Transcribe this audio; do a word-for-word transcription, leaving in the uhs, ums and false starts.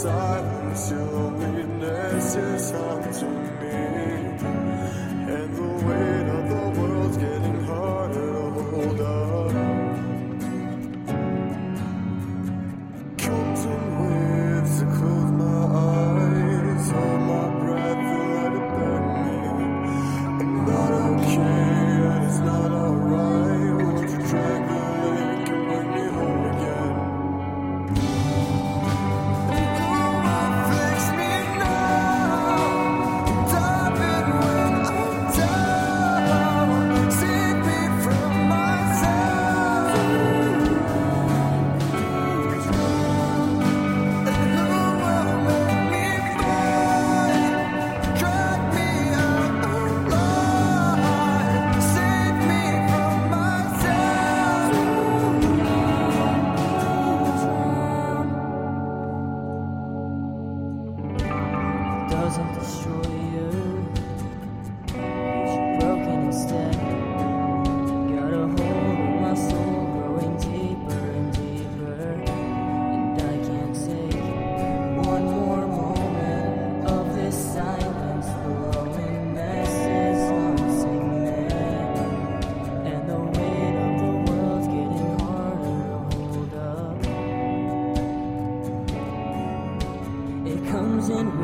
silence, your loneliness is haunting me, and the weight of the world's getting harder to hold up. Comes in waves to close my eyes, hold my breath and let it burn me. I'm not okay and it's not alright. Won't you drag the lake and bring me home again? Doesn't destroy you, leaves you broken instead. Got a hold of my soul, growing deeper and deeper, and I can't take one more moment of this silence. The loneliness is haunting me, and the weight of the world's getting harder to hold up. It comes in